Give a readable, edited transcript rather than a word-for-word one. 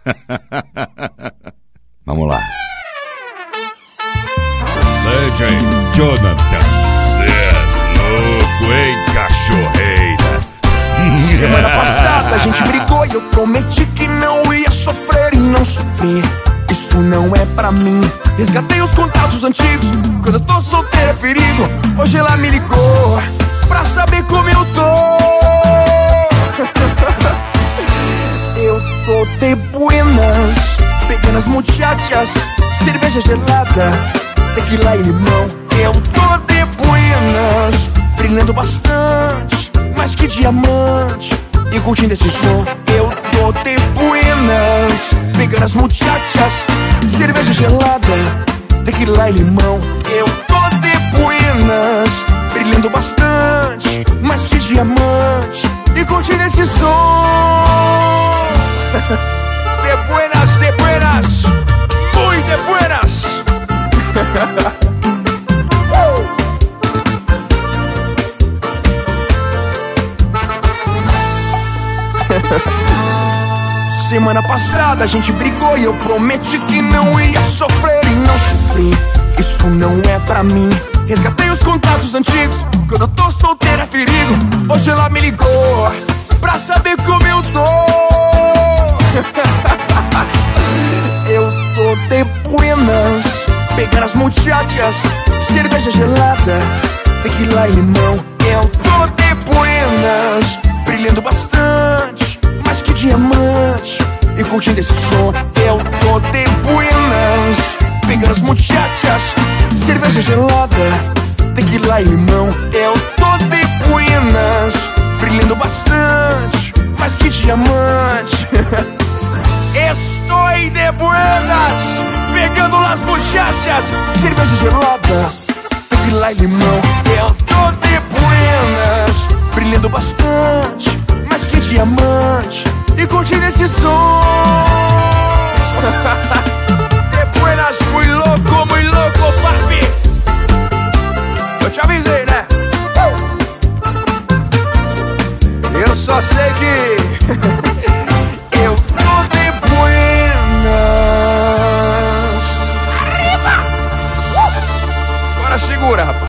Vamos lá. DJ Jonathan. Cê é louco, hein, cachorreira? Semana passada a gente brigou e eu prometi que não ia sofrer e não sofri. Isso não é pra mim. Resgatei os contatos antigos. Quando eu tô solteiro é perigo. Hoje ela me ligou pra saber como eu tô. Eu tô de buenas, pegando as muchachas, cerveja gelada, tequila e limão. Eu tô de buenas, brilhando bastante, mais que diamante, e curtindo esse som. Eu tô de buenas, pegando as muchachas, cerveja gelada, tequila e limão. Eu tô de buenas, brilhando bastante, mais que diamante, e curtindo esse som. De buenas, muy de buenas. Semana passada a gente brigou e eu prometi que não ia sofrer e não sofri. Isso não é pra mim. Resgatei os contatos antigos. Quando eu tô solteiro é perigo. Hoje ela me ligou pra saber como eu tô. Eu tô de buenas, pegando as muchachas, cerveja gelada, tequila e limão. Eu tô de buenas, brilhando bastante, mais que diamante, e curtindo esse som. Eu tô de buenas, pegando as muchachas, cerveja gelada, tequila e limão. Eu tô de buenas, brilhando bastante, mais que diamante. Estou de buenas, pegando las muchachas, cerveja gelada, tequila e limão. Eu tô de buenas, brilhando bastante, mais que diamante, e curtindo esse som. De buenas, muy louco, papi. Eu te avisei, né? Eu só sei que eu tô de buenas. Arriba! Agora segura, rapaz.